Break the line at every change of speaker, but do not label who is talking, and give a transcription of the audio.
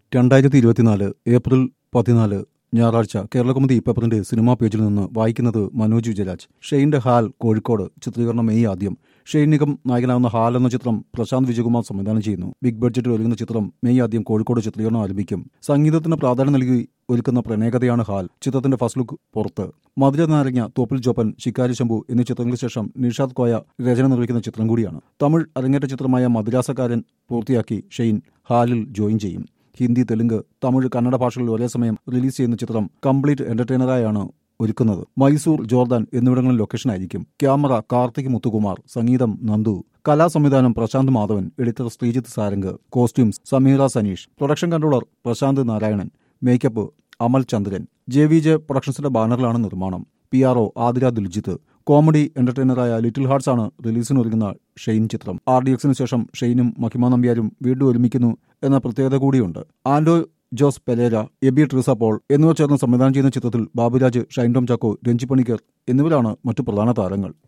2024 April 14 ഞായറാഴ്ച കേരളകൗമുദി പേപ്പറിന്റെ cinema പേജിൽ നിന്ന് വായിക്കുന്നത് മനോജ് വിജയരാജ്. ഷെയ്ന്റെ ഹാൽ കോഴിക്കോട് ചിത്രീകരണം മെയ് ആദ്യം. ഷെയ്ൻ നിഗം നായകനാകുന്ന ഹാൽ എന്ന ചിത്രം പ്രശാന്ത് വിജയകുമാർ സംവിധാനം ചെയ്യുന്നു. ബിഗ് ബഡ്ജറ്റിൽ ഒരുങ്ങുന്ന ചിത്രം മെയ് ആദ്യം കോഴിക്കോട് ചിത്രീകരണം ആരംഭിക്കും. സംഗീതത്തിന് പ്രാധാന്യം നൽകി ഒരുക്കുന്ന പ്രണയകഥയാണ് ഹാൽ. ചിത്രത്തിന്റെ ഫസ്റ്റ് ലുക്ക് പുറത്ത്. മധുര നാരങ്ങ, തോപ്പിൽ ജോപ്പൻ, ശിക്കാരി ശംഭു എന്നീ ചിത്രങ്ങൾക്ക് ശേഷം നിഷാദ് കോയ രചന നിർവഹിക്കുന്ന ചിത്രം കൂടിയാണ്. തമിഴ് അരങ്ങേറ്റ ചിത്രമായ മദ്രാസക്കാരൻ പൂർത്തിയാക്കി ഷെയ്ൻ ഹാലിൽ ജോയിൻ ചെയ്യും. ഹിന്ദി, തെലുങ്ക്, തമിഴ്, കന്നഡ ഭാഷകളിൽ ഒരേ സമയം റിലീസ് ചെയ്യുന്ന ചിത്രം കംപ്ലീറ്റ് എന്റർടൈനറായാണ് ഒരുക്കുന്നത്. മൈസൂർ, ജോർദാൻ എന്നിവിടങ്ങളിൽ ലൊക്കേഷനായിരിക്കും. ക്യാമറ കാർത്തിക് മുത്തുകുമാർ, സംഗീതം നന്ദു, കലാസംവിധാനം Prashanth Madhavan, editor Sreejith Sarang, costumes Sameera Saneesh, production controller Prashanth Narayanan, makeup Amal Chandran. JVJ പ്രൊഡക്ഷൻസിന്റെ ബാനറിലാണ് നിർമ്മാണം. PRO ആതിര ദിൽജിത്ത്. കോമഡി എന്റർടൈനറായ ലിറ്റിൽ ഹാർട്സ് ആണ് റിലീസിനൊരുങ്ങുന്ന ഷെയ്ൻ ചിത്രം. RDXന് ശേഷം ഷെയ്നും മഹിമ നമ്പ്യാരും വീണ്ടും ഒരുമിക്കുന്നു എന്ന പ്രത്യേകത കൂടിയുണ്ട്. ആൻഡോ ജോസ് പെരേര, എബി ട്രീസ പോൾ എന്നിവർ ചേർന്ന് സംവിധാനം ചെയ്യുന്ന ചിത്രത്തിൽ ബാബുരാജ്, ഷൈൻ ടോം ചാക്കോ, രഞ്ജി പണിക്കർ എന്നിവരാണ് മറ്റു പ്രധാന താരങ്ങൾ.